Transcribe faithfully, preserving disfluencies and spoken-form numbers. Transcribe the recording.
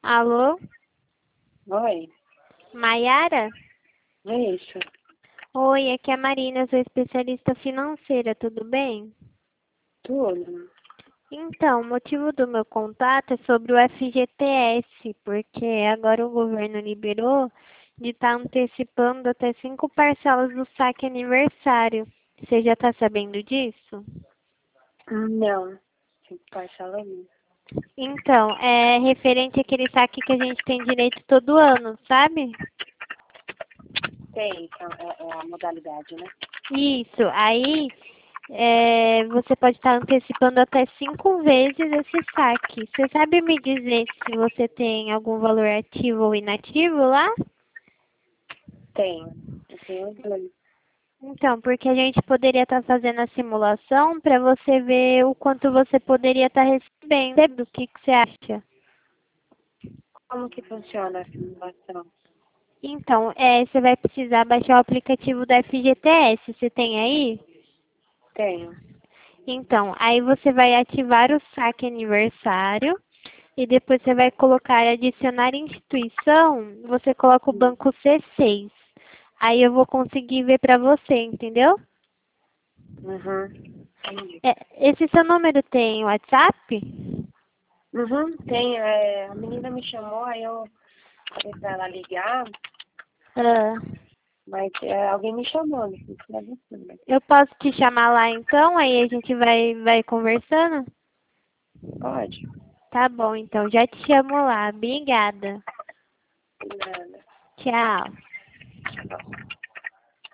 Alô, Oi, Maiara? é isso. Oi, aqui é a Marina, eu sou especialista financeira, tudo bem? Tudo. Então, o motivo do meu contato é sobre o F G T S, porque agora o governo liberou de estar antecipando até cinco parcelas do saque aniversário. Você já está sabendo disso? Não, tem parcela minha. Então, é referente àquele saque que a gente tem direito todo ano, sabe? Tem, então, é, é a modalidade, né? Isso, aí é, você pode estar antecipando até cinco vezes esse saque. Você sabe me dizer se você tem algum valor ativo ou inativo lá? Tenho. Eu tenho os dois. Então, porque a gente poderia estar fazendo a simulação para você ver o quanto você poderia estar recebendo. O que que você acha? Como que funciona a simulação? Então, é, você vai precisar baixar o aplicativo da F G T S. Você tem aí? Tenho. Então, aí você vai ativar o saque aniversário e depois você vai colocar adicionar instituição, você coloca o Hum. banco C seis. Aí eu vou conseguir ver para você, entendeu? Uhum. Entendi. É, esse seu número tem WhatsApp? Uhum, tem. É, a menina me chamou, aí eu falei pra ela ligar, Ah, mas é, alguém me chamou, não sei se é você, né? eu posso te chamar lá então, aí a gente vai, vai conversando? Pode? Tá bom, então já te chamo lá. Obrigada. Nada. Tchau.